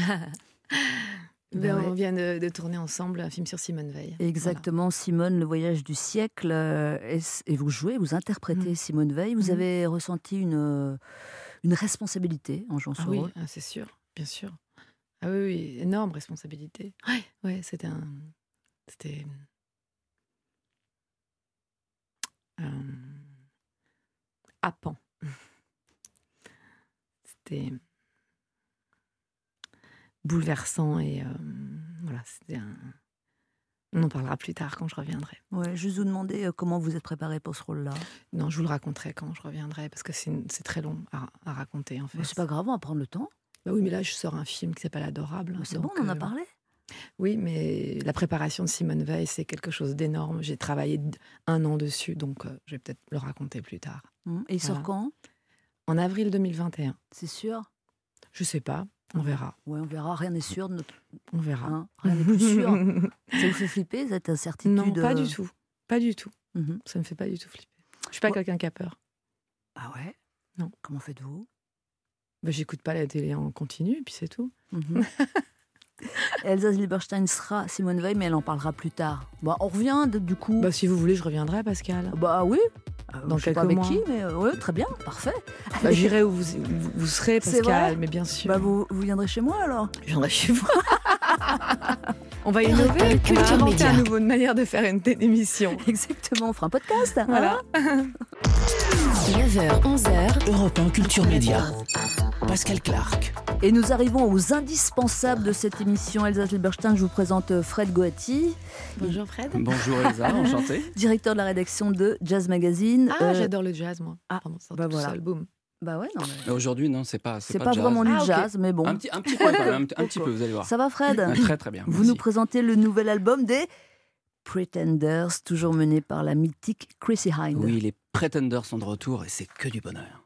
Speaker 7: Ben,
Speaker 3: Ouais.
Speaker 7: On vient de, de tourner ensemble un film sur Simone Veil.
Speaker 3: Exactement, Simone, le voyage du siècle. euh, Et, et vous jouez, vous interprétez
Speaker 7: Mhm.
Speaker 3: Simone Veil. Vous
Speaker 7: Mhm.
Speaker 3: avez ressenti une, euh, une responsabilité en jouant
Speaker 7: Ah
Speaker 3: ce
Speaker 7: oui,
Speaker 3: rôle.
Speaker 7: ah, c'est sûr, bien sûr. Ah oui, oui, énorme responsabilité. Ouais, ouais, c'était un, c'était euh, happant. C'était bouleversant et euh, voilà, c'était un. On en parlera plus tard quand je reviendrai.
Speaker 3: Ouais, juste vous demander euh, comment vous êtes préparé pour ce rôle-là.
Speaker 7: Non, je vous le raconterai quand je reviendrai parce que c'est, une- c'est très long à, à raconter en fait.
Speaker 3: Mais c'est pas grave, on va prendre le temps.
Speaker 7: Bah oui, mais là je sors un film qui s'appelle Adorable.
Speaker 3: Mais c'est
Speaker 7: donc,
Speaker 3: bon, on en a
Speaker 7: euh,
Speaker 3: parlé.
Speaker 7: Oui, mais la préparation de Simone Veil, c'est quelque chose d'énorme. J'ai travaillé d- un an dessus, donc euh, je vais peut-être le raconter plus tard.
Speaker 3: Hum, Et il sort
Speaker 7: Voilà.
Speaker 3: quand?
Speaker 7: En avril deux mille vingt et un.
Speaker 3: C'est sûr?
Speaker 7: Je sais pas, on verra.
Speaker 3: Ouais, on verra, rien n'est sûr. de notre-
Speaker 7: On verra.
Speaker 3: hein, rien n'est plus sûr. Ça vous fait flipper, cette incertitude?
Speaker 7: Non, pas
Speaker 3: euh,
Speaker 7: du tout. Pas du tout.
Speaker 3: Mhm.
Speaker 7: Ça me fait pas du tout flipper. Je suis pas
Speaker 3: Ouais.
Speaker 7: quelqu'un qui a peur.
Speaker 3: Ah ouais?
Speaker 7: Non.
Speaker 3: Comment faites-vous?
Speaker 7: Bah, j'écoute pas la télé en continu, et puis c'est tout.
Speaker 3: Mhm. Elsa Zilberstein sera Simone Veil, mais elle en parlera plus tard. Bah, on revient de- du coup.
Speaker 7: Bah, si vous voulez, je reviendrai, Pascal.
Speaker 3: Bah oui. Euh,
Speaker 7: Dans
Speaker 3: je sais pas
Speaker 7: quelques
Speaker 3: avec
Speaker 7: mois.
Speaker 3: qui, mais euh, ouais, très bien, parfait.
Speaker 7: Bah, j'irai où vous, vous, vous serez,
Speaker 3: C'est
Speaker 7: Pascal,
Speaker 3: vrai
Speaker 7: mais bien sûr.
Speaker 3: Bah vous, vous viendrez chez moi alors.
Speaker 7: Je viendrai chez vous. On va innover, on va
Speaker 3: Culture
Speaker 7: inventer
Speaker 3: Média.
Speaker 7: une nouvelle manière de faire une, une émission.
Speaker 3: Exactement, on fera un podcast.
Speaker 7: Voilà.
Speaker 3: Hein
Speaker 1: neuf heures, onze heures.
Speaker 2: Europe un Culture Média. Pascal Clark.
Speaker 3: Et nous arrivons aux indispensables de cette émission. Elsa Zilberstein, je vous présente Fred Goati.
Speaker 7: Bonjour Fred.
Speaker 13: Bonjour Elsa, enchanté.
Speaker 3: Directeur de la rédaction de Jazz Magazine.
Speaker 7: Ah,
Speaker 3: Euh,
Speaker 7: j'adore le jazz, moi.
Speaker 3: Ah,
Speaker 7: Pardon, ça
Speaker 3: bah
Speaker 7: tout
Speaker 3: voilà.
Speaker 7: seul, boum.
Speaker 3: Bah ouais, non. mais
Speaker 13: Mais aujourd'hui, non, c'est pas, c'est
Speaker 3: C'est
Speaker 13: pas,
Speaker 3: pas
Speaker 13: jazz.
Speaker 3: vraiment du
Speaker 7: Ah, ok.
Speaker 3: jazz, mais bon.
Speaker 13: Un petit, un petit peu, quand même, un, petit- un petit peu, vous allez voir.
Speaker 3: Ça va, Fred?
Speaker 13: Ah, Très très bien.
Speaker 3: Vous
Speaker 13: merci.
Speaker 3: nous présentez le nouvel album des Pretenders, toujours mené par la mythique Chrissy Hynde.
Speaker 13: Oui, les Pretenders sont de retour et c'est que du bonheur.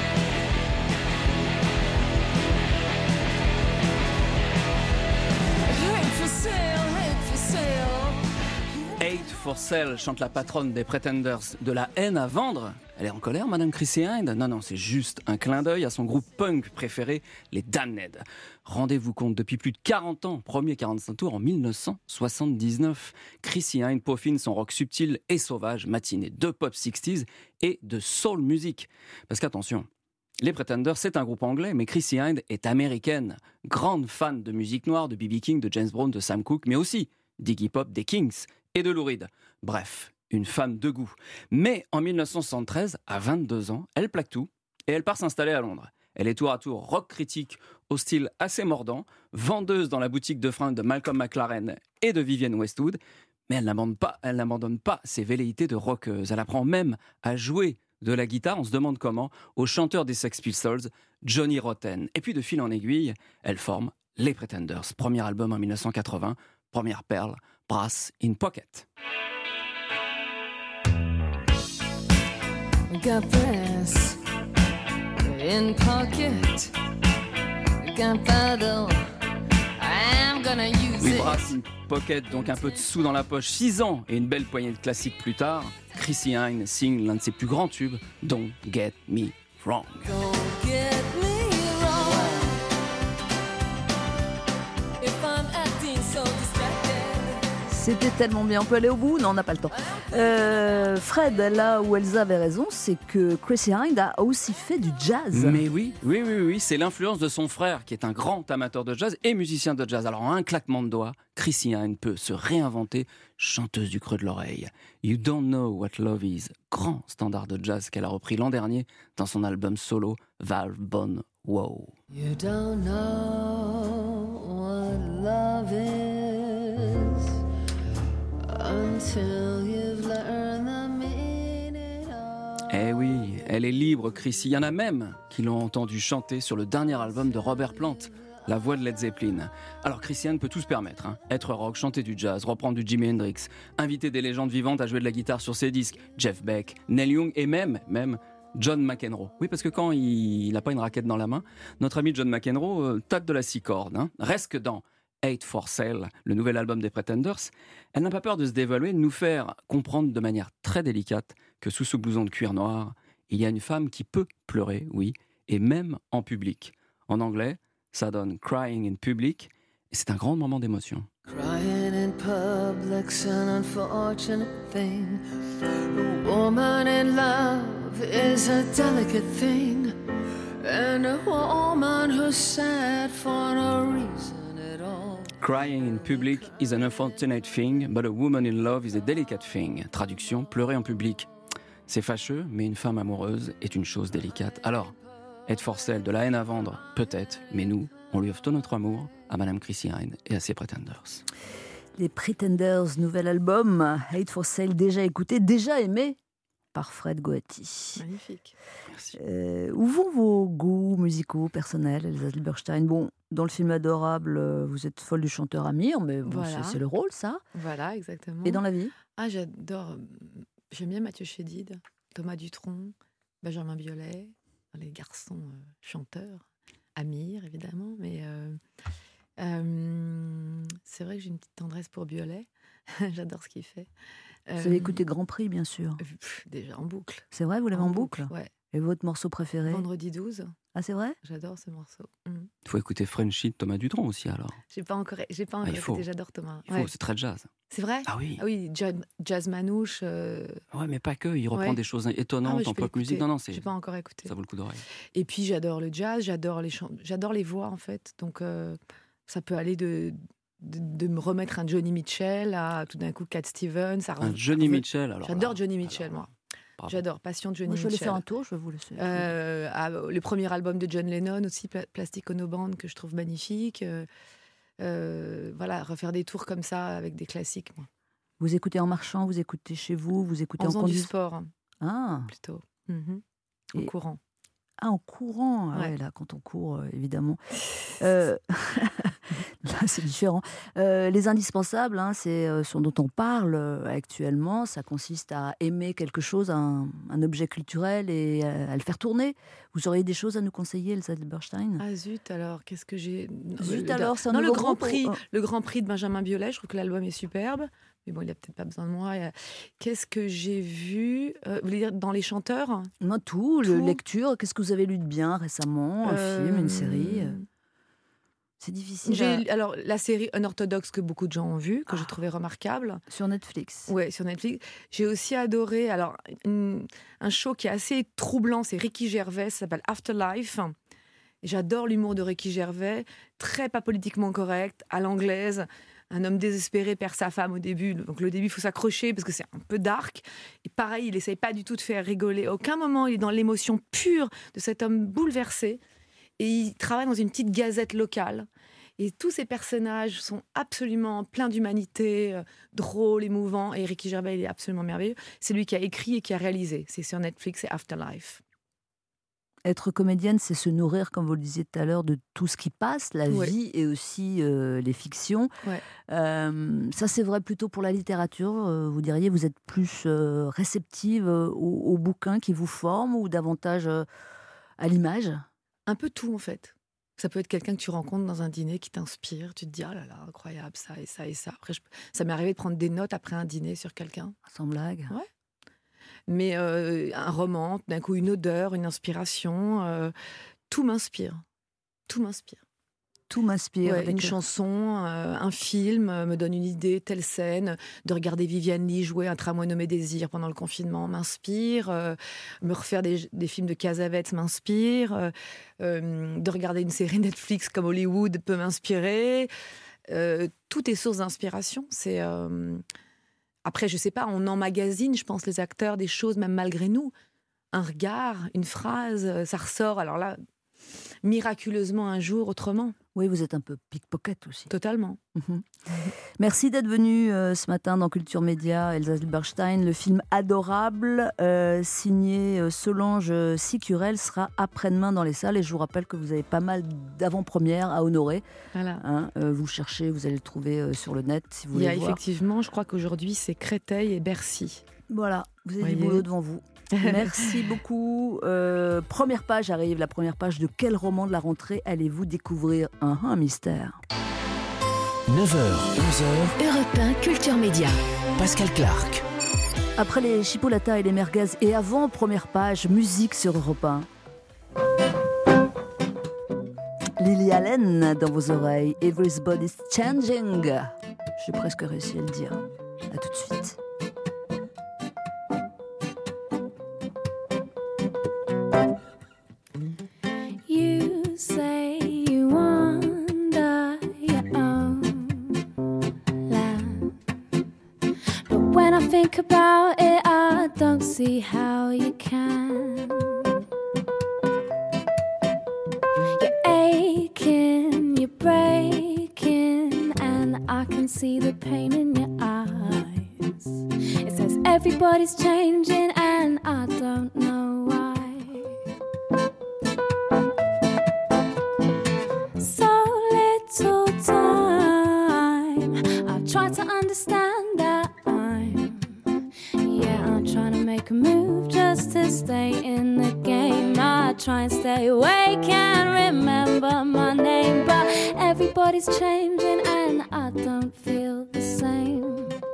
Speaker 13: Hate for Sale chante la patronne des Pretenders. De la haine à vendre? Elle est en colère, Madame Chrissy Hynde? Non, non, c'est juste un clin d'œil à son groupe punk préféré, les Damned. Rendez-vous compte, depuis plus de quarante ans, premier quarante-cinq tours en mille neuf cent soixante-dix-neuf, Chrissy Hynde peaufine son rock subtil et sauvage, matiné de pop soixante et de soul music. Parce qu'attention, les Pretenders, c'est un groupe anglais, mais Chrissy Hynde est américaine. Grande fan de musique noire, de B B King, de James Brown, de Sam Cooke, mais aussi d'Iggy Pop, des Kings et de Lou Reed. Bref, une femme de goût. Mais en mille neuf cent soixante-treize, à vingt-deux ans, elle plaque tout et elle part s'installer à Londres. Elle est tour à tour rock critique au style assez mordant, vendeuse dans la boutique de fringues de Malcolm McLaren et de Vivienne Westwood, mais elle n'abandonne pas, elle n'abandonne pas ses velléités de rockeuse. Elle apprend même à jouer de la guitare, on se demande comment, au chanteur des Sex Pistols, Johnny Rotten. Et puis de fil en aiguille, elle forme les Pretenders. Premier album en mille neuf cent quatre-vingts, première perle, Brass in Pocket.
Speaker 12: Got brass in pocket. Gunpowder, I'm gonna use
Speaker 13: Oui,
Speaker 12: it.
Speaker 13: Brass in Pocket, donc un peu de sous dans la poche. Six ans et une belle poignée de classiques plus tard, Chrissy Hynde signe l'un de ses plus grands tubes, Don't Get Me Wrong.
Speaker 12: Don't get me wrong. If I'm acting so distracted.
Speaker 3: C'était tellement bien. On peut aller au bout? Non, on n'a pas le temps. Euh, Fred, là où Elsa avait raison, c'est que Chrissy Hynde a aussi fait du jazz.
Speaker 13: Mais oui, oui, oui, oui, c'est l'influence de son frère qui est un grand amateur de jazz et musicien de jazz. Alors, en un claquement de doigts, Chrissy Hynde peut se réinventer, chanteuse du creux de l'oreille. You Don't Know What Love Is, grand standard de jazz qu'elle a repris l'an dernier dans son album solo Valve Bone Wow.
Speaker 12: You don't know what love is until you've learned the meaning of.
Speaker 13: Eh oui, elle est libre, Chrissy. Il y en a même qui l'ont entendu chanter sur le dernier album de Robert Plant, la voix de Led Zeppelin. Alors Chrissy Hynde peut tout se permettre, hein. Être rock, chanter du jazz, reprendre du Jimi Hendrix, inviter des légendes vivantes à jouer de la guitare sur ses disques, Jeff Beck, Neil Young et même, même John McEnroe. Oui, parce que quand il n'a pas une raquette dans la main, notre ami John McEnroe euh, tâte de la scie cordes. Hein. Reste que dans Hate for Sale, le nouvel album des Pretenders, elle n'a pas peur de se dévaluer, de nous faire comprendre de manière très délicate que sous ce blouson de cuir noir, il y a une femme qui peut pleurer, oui, et même en public. En anglais, ça donne Crying in Public, et c'est un grand moment d'émotion.
Speaker 12: Crying in public's an unfortunate thing. A woman in love is a delicate thing. And a woman who's sad for no reason at all.
Speaker 13: Crying in public is an unfortunate thing, but a woman in love is a delicate thing. Traduction, pleurer en public. C'est fâcheux, mais une femme amoureuse est une chose délicate. Alors, Hate for Sale, de la haine à vendre, peut-être, mais nous, on lui offre tout notre amour à Madame Chrissy Hynde et à ses Pretenders.
Speaker 3: Les Pretenders, nouvel album, Hate for Sale, déjà écouté, déjà aimé par Fred Goati.
Speaker 7: Magnifique.
Speaker 13: Merci.
Speaker 3: Euh, où vont vos goûts musicaux personnels, Elsa Zilberstein? Bon, dans le film Adorable, euh, vous êtes folle du chanteur Amir, mais bon,
Speaker 7: Voilà.
Speaker 3: c'est, c'est le rôle, ça.
Speaker 7: Voilà, exactement.
Speaker 3: Et dans la vie?
Speaker 7: Ah, j'adore. euh, J'aime bien Mathieu Chédid, Thomas Dutronc, Benjamin Biolay, les garçons euh, chanteurs. Amir, évidemment, mais euh, euh, c'est vrai que j'ai une petite tendresse pour Biolay. J'adore ce qu'il fait. Euh,
Speaker 3: Vous avez écouté Grand Prix, bien sûr.
Speaker 7: pff, Déjà en boucle.
Speaker 3: C'est vrai, vous l'avez en, boucle,
Speaker 7: Ouais.
Speaker 3: Et votre morceau préféré?
Speaker 7: Vendredi douze.
Speaker 3: Ah, c'est vrai?
Speaker 7: J'adore ce morceau. Mm.
Speaker 13: Il faut écouter Frenchy de Thomas Dutronc aussi, alors.
Speaker 7: J'ai pas encore, j'ai pas
Speaker 13: Ah,
Speaker 7: encore
Speaker 13: il faut.
Speaker 7: écouté. J'adore Thomas.
Speaker 13: Il faut,
Speaker 7: Ouais.
Speaker 13: c'est très jazz.
Speaker 7: C'est vrai?
Speaker 13: Ah oui.
Speaker 7: Ah oui, jazz, jazz manouche. euh,
Speaker 13: Ouais, mais pas que. Il reprend
Speaker 7: Ouais.
Speaker 13: des choses
Speaker 7: ah
Speaker 13: étonnantes
Speaker 7: ouais, je
Speaker 13: en
Speaker 7: peux
Speaker 13: pop musique.
Speaker 7: l'écouter.
Speaker 13: Non, non, c'est,
Speaker 7: J'ai pas encore écouté.
Speaker 13: ça vaut le coup d'oreille.
Speaker 7: Et puis j'adore le jazz, j'adore les chants, j'adore les voix en fait. Donc euh, ça peut aller de de, de me remettre un Johnny Mitchell à tout d'un coup Cat Stevens. À
Speaker 13: un Johnny Mitchell, alors.
Speaker 7: J'adore
Speaker 13: là,
Speaker 7: Johnny Mitchell,
Speaker 13: alors,
Speaker 7: moi.
Speaker 13: bravo.
Speaker 7: J'adore, passion de Johnny
Speaker 3: Moi, je vais
Speaker 7: Mitchell.
Speaker 3: aller faire un tour, je vais vous laisser.
Speaker 7: Euh, à, le premier album de John Lennon aussi, Pla- Plastic Ono Band, que je trouve magnifique. Euh, euh, voilà, refaire des tours comme ça avec des classiques. Moi.
Speaker 3: Vous écoutez en marchant, vous écoutez chez vous, vous écoutez
Speaker 7: En
Speaker 3: en,
Speaker 7: faisant du
Speaker 3: conduisant.
Speaker 7: sport,
Speaker 3: Ah.
Speaker 7: plutôt. Mhm. En
Speaker 3: Et-
Speaker 7: courant.
Speaker 3: Ah, en courant. Ah
Speaker 7: Ouais.
Speaker 3: ouais, là, quand on court, euh, évidemment. Euh, Là, c'est différent. Euh, les indispensables, hein, c'est euh, ce dont on parle euh, actuellement. Ça consiste à aimer quelque chose, un, un objet culturel, et euh, à le faire tourner. Vous auriez des choses à nous conseiller, Elsa Zilberstein?
Speaker 7: Ah zut, alors, qu'est-ce que j'ai...
Speaker 3: Zut,
Speaker 7: Le-
Speaker 3: alors, c'est un
Speaker 7: non, le
Speaker 3: nouveau
Speaker 7: grand,
Speaker 3: groupe,
Speaker 7: prix,
Speaker 3: ou-
Speaker 7: le grand Prix de Benjamin Biolay, je trouve que l'album est superbe. Mais bon, il n'a peut-être pas besoin de moi. Euh, Qu'est-ce que j'ai vu euh, Vous voulez dire dans les chanteurs?
Speaker 3: Non, tout, le lecture. Qu'est-ce que vous avez lu de bien récemment? Un
Speaker 7: Euh,
Speaker 3: film, une série? C'est difficile.
Speaker 7: J'ai, alors, la série Unorthodox que beaucoup de gens ont vue, que j'ai trouvé remarquable.
Speaker 3: Sur Netflix.
Speaker 7: Ouais, sur Netflix. J'ai aussi adoré alors, une- un show qui est assez troublant, c'est Ricky Gervais, ça s'appelle Afterlife. Et j'adore l'humour de Ricky Gervais, très pas politiquement correct, à l'anglaise. Un homme désespéré perd sa femme au début. Donc le début, il faut s'accrocher parce que c'est un peu dark. Et pareil, il essaye pas du tout de faire rigoler. À aucun moment, il est dans l'émotion pure de cet homme bouleversé. Et il travaille dans une petite gazette locale. Et tous ces personnages sont absolument pleins d'humanité, euh, drôles, émouvants. Et Ricky Gervais, il est absolument merveilleux. C'est lui qui a écrit et qui a réalisé. C'est sur Netflix, c'est Afterlife.
Speaker 3: Être comédienne, c'est se nourrir, comme vous le disiez tout à l'heure, de tout ce qui passe, la
Speaker 7: Ouais.
Speaker 3: vie et aussi euh, les fictions.
Speaker 7: Ouais.
Speaker 3: Euh, ça, c'est vrai plutôt pour la littérature. Euh, vous diriez, vous êtes plus euh, réceptive euh, aux, aux bouquins qui vous forment ou davantage euh, à l'image?
Speaker 7: Un peu tout, en fait. Ça peut être quelqu'un que tu rencontres dans un dîner qui t'inspire. Tu te dis, ah là là, incroyable, ça et ça et ça. Après, je- ça m'est arrivé de prendre des notes après un dîner sur quelqu'un.
Speaker 3: Sans blague.
Speaker 7: Ouais. Mais euh, un roman, d'un coup, une odeur, une inspiration, euh, tout m'inspire. Tout m'inspire.
Speaker 3: Tout m'inspire.
Speaker 7: Ouais,
Speaker 3: avec
Speaker 7: une
Speaker 3: le-
Speaker 7: chanson, euh, un film euh, me donne une idée, telle scène. De regarder Viviane Lee jouer un tramway nommé Désir pendant le confinement m'inspire. euh, me refaire des, des films de Cassavetes m'inspire. euh, euh, de regarder une série Netflix comme Hollywood peut m'inspirer. Euh, tout est source d'inspiration. C'est... euh, Après, je sais pas, on emmagasine, je pense, les acteurs, des choses, même malgré nous. Un regard, une phrase, euh, ça ressort. Alors là, miraculeusement un jour, autrement.
Speaker 3: Oui, vous êtes un peu pickpocket aussi.
Speaker 7: Totalement.
Speaker 3: Mhm. Merci d'être venue euh, ce matin dans Culture Média, Elsa Zilberstein. Le film Adorable, euh, signé euh, Solange Sicurel, sera après-demain dans les salles. Et je vous rappelle que vous avez pas mal d'avant-premières à honorer.
Speaker 7: Voilà.
Speaker 3: Hein, euh, vous cherchez, vous allez le trouver euh, sur le net si vous
Speaker 7: Il y
Speaker 3: voulez
Speaker 7: a
Speaker 3: voir.
Speaker 7: effectivement, je crois qu'aujourd'hui, c'est Créteil et Bercy.
Speaker 3: Voilà, vous avez du
Speaker 7: Voyez.
Speaker 3: boulot devant vous. Merci beaucoup. Euh, première page arrive, la première page de quel roman de la rentrée allez-vous découvrir? Un, un mystère.
Speaker 2: neuf heures, onze heures,
Speaker 1: Europe un, Culture Média.
Speaker 2: Pascal Clark.
Speaker 3: Après les chipolatas et les merguez et avant première page, musique sur Europe un. Lily Allen dans vos oreilles, Everybody's Changing. J'ai presque réussi à le dire. À tout de suite.
Speaker 12: You say you wander your own land, but when I think about it, I don't see how you can. You're aching, you're breaking, and I can see the pain in your eyes. It says everybody's changing, and I don't know why. So little time, I try to understand that I'm, yeah, I'm trying to make a move just to stay in the game. I try and stay awake and remember my name, but everybody's changing and I don't feel the same.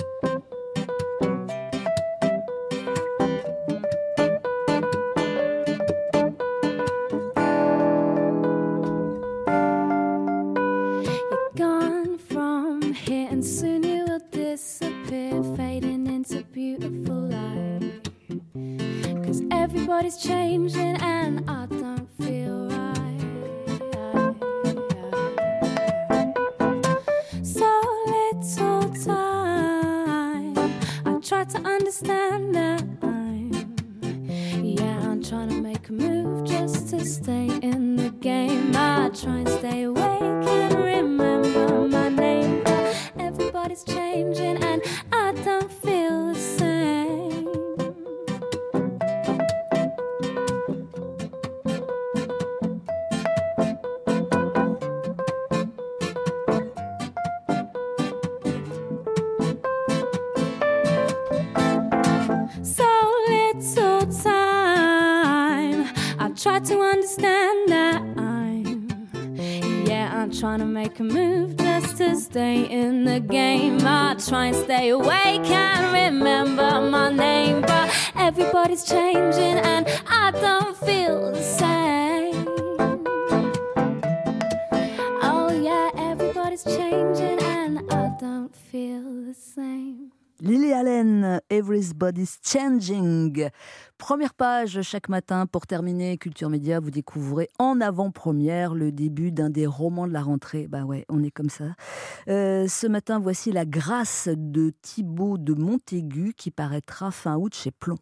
Speaker 12: You're gone from here and soon you will disappear, fading into beautiful light. 'Cause everybody's changing and I don't feel right. So
Speaker 14: try to understand that I'm, yeah, I'm trying to make a move just to stay in the game. I try and stay awake, can't remember my name, but everybody's changing and I don't feel the same. Oh yeah, everybody's changing and I don't feel the same.
Speaker 3: Lily Allen, Everybody's Changing. Première page chaque matin pour terminer Culture Média. Vous découvrez en avant-première le début d'un des romans de la rentrée. Bah ouais, on est comme ça. Euh, ce matin, voici La Grâce de Thibaut de Montaigu qui paraîtra fin août chez Plomb.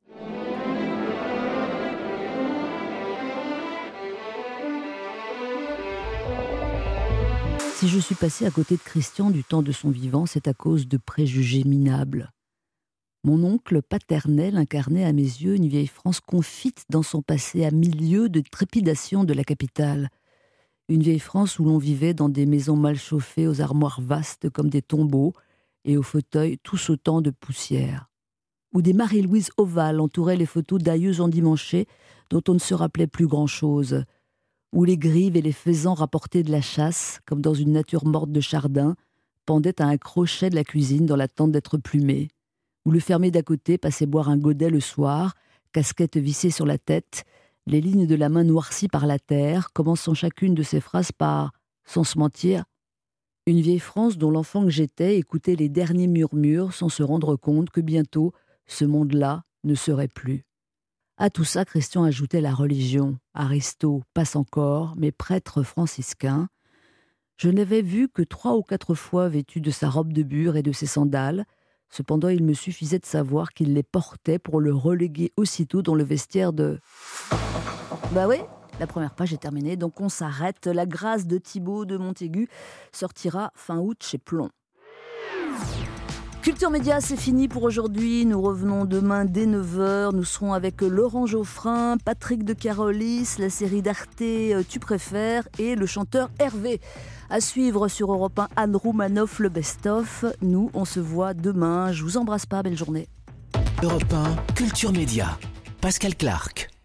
Speaker 3: Si je suis passée à côté de Christian du temps de son vivant, c'est à cause de préjugés minables. Mon oncle paternel incarnait à mes yeux une vieille France confite dans son passé à milieu de trépidation de la capitale. Une vieille France où l'on vivait dans des maisons mal chauffées aux armoires vastes comme des tombeaux et aux fauteuils tous autant de poussière. Où des Marie-Louise ovales entouraient les photos d'aïeux endimanchés dont on ne se rappelait plus grand-chose. Où les grives et les faisans rapportés de la chasse, comme dans une nature morte de Chardin, pendaient à un crochet de la cuisine dans l'attente d'être plumés, où le fermier d'à côté passait boire un godet le soir, casquette vissée sur la tête, les lignes de la main noircies par la terre, commençant chacune de ses phrases par « sans se mentir », une vieille France dont l'enfant que j'étais écoutait les derniers murmures sans se rendre compte que bientôt, ce monde-là ne serait plus. À tout ça, Christian ajoutait la religion. Aristo passe encore, mais prêtre franciscain. Je n'avais vu que trois ou quatre fois vêtu de sa robe de bure et de ses sandales. Cependant, il me suffisait de savoir qu'il les portait pour le reléguer aussitôt dans le vestiaire de... Bah oui, la première page est terminée, donc on s'arrête. La Grâce de Thibaut de Montaigu sortira fin août chez Plomb. Culture Média, c'est fini pour aujourd'hui. Nous revenons demain dès neuf heures. Nous serons avec Laurent Geoffrin, Patrick de Carolis, la série d'Arte Tu préfères et le chanteur Hervé. À suivre sur Europe un, Anne Roumanoff, le best-of. Nous, on se voit demain. Je vous embrasse pas, belle journée.
Speaker 2: Europe un, Culture Média, Pascal Clark.